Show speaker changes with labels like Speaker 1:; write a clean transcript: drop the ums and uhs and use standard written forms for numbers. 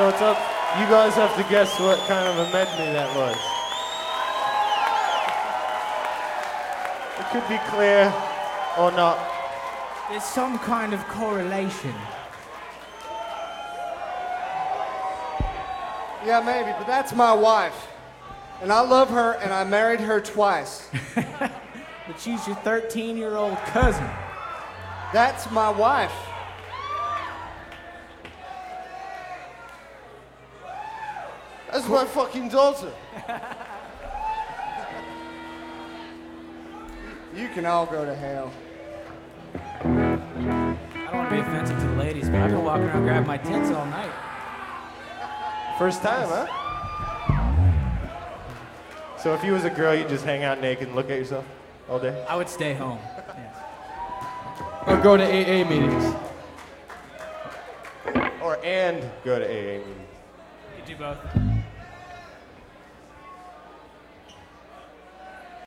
Speaker 1: So it's up. You guys have to guess what kind of a medley that was. It could be clear or not.
Speaker 2: There's some kind of correlation.
Speaker 3: Yeah, maybe, but that's my wife. And I love her, and I married her twice.
Speaker 2: But she's your 13-year-old cousin.
Speaker 3: That's my wife.
Speaker 1: That's my fucking daughter.
Speaker 3: You can all go to hell.
Speaker 2: I don't want to be offensive to the ladies, but I've been walking around grabbing my tits all night.
Speaker 1: First time, huh? So if you was a girl, you'd just hang out naked and look at yourself all day?
Speaker 2: I would stay home. Yes.
Speaker 4: Or go to AA meetings.
Speaker 1: And go to AA meetings.
Speaker 2: You do both.